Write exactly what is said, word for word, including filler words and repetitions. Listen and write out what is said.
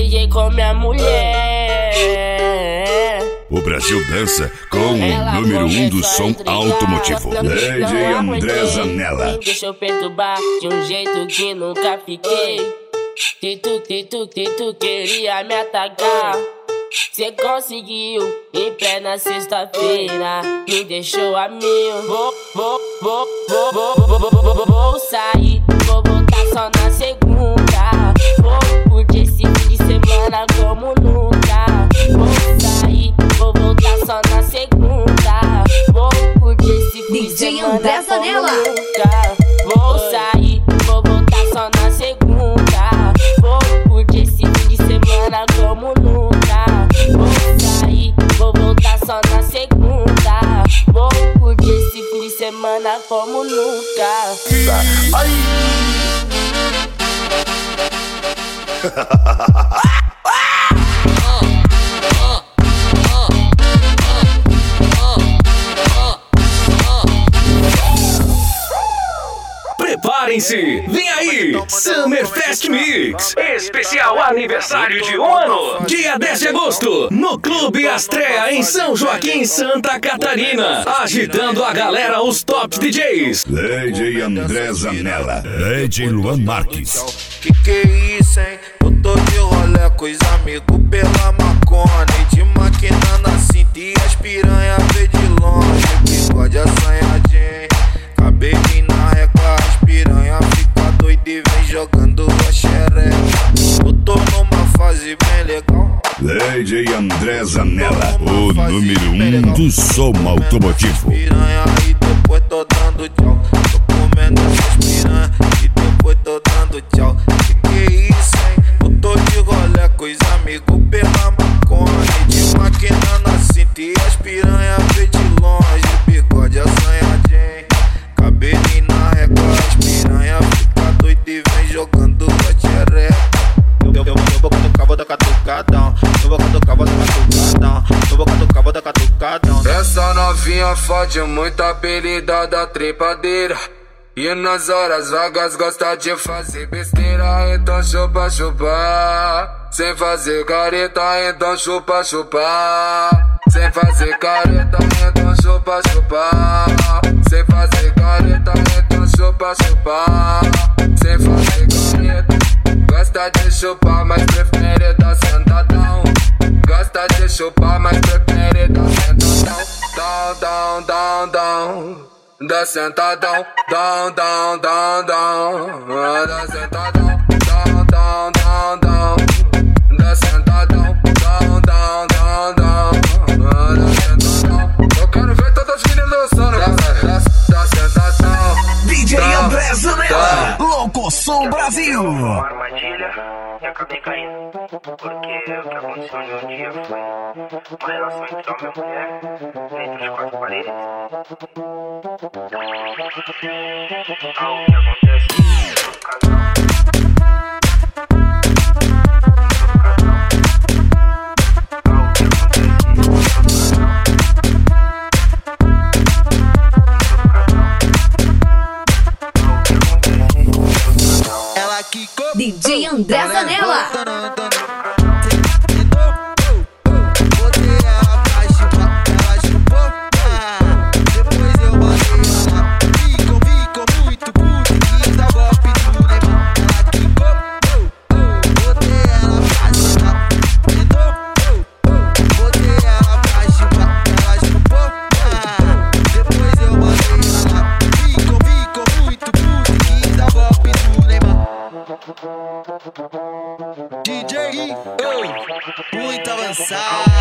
beijei com minha mulher. O Brasil dança com o número um do som automotivo, D J André Zanella. Me deixou perturbar de um jeito que nunca fiquei. Se tu, se tu, se tu queria me atacar, cê conseguiu em plena sexta-feira. Me deixou a mil. Vou, vou, vou, vou, vou, vou, vou, vou, vou sair. Vou voltar só na segunda. Vou curtir esse fim de semana como nunca. Vou sair, vou voltar só na segunda. Vou curtir esse fim de semana como nunca. Vou sair, vou voltar só na segunda. Vou curtir esse fim de semana como nunca. Vou sair, vou voltar só na segunda. Vou curtir esse fim de semana como nunca. Ai. Preparem-se, vem aí, Summer Fest Mix, especial aniversário de um ano, dia dez de agosto, no Clube Astrea em São Joaquim, Santa Catarina, agitando a galera, os top D Js. D J André Zanella, D J Luan Marques. Que que é isso, hein? Eu tô de rolê com os amigos pela maconha, e de máquina na cinta e as piranha vê de longe, bigode assanhadinho, cabelinho na régua, as piranha fica doida e vem jogando a xereca. Eu tô numa fase bem legal. D J André Zanella, o número um do som automotivo. Piranha e depois tô dando tchau. Tô comendo essas piranha e depois tô dando tchau. Que que é isso, hein? Eu tô de rolê com os amigos pela maconha, e de máquina na cinta e as piranha vê de longe, bigode assanhadinho, cabelinho na régua, as piranha fica doida e vem jogando a xereca. Eu, eu, eu vou catucar, vou dar catucadão. Eu vou catucar, vou dar catucadão. Eu vou catucar, vou dar catucadão. Essa novinha fode muito, apelidada trepadeira, e nas horas vagas gosta de fazer besteira. Então chupa, chupa, sem fazer careta, então chupa, chupa. Sem fazer careta, então chupa, chupa. Sem fazer careta, então chupa, chupa. Sem fazer careta, gosta de chupar, mas prefere dar sentadão. Gosta de chupar, mas prefere dar sentadão. Down, down, down, down. Dá sentadão, down, down, down, down. Dá sentadão, down, down, down, down. Dá sentadão, down, down, down, down. Dá sentadão. Eu quero ver todas as meninas dançando. Dá, dá, dá sentadão. D J André Zanella, Louco Som Brasil. Uma armadilha e acabei caindo. Porque o que aconteceu em um dia foi uma relação entre homem e mulher dentro de quatro paredes. Algo que acontece no casal. D J André Zanella. D J, oh, muito avançado.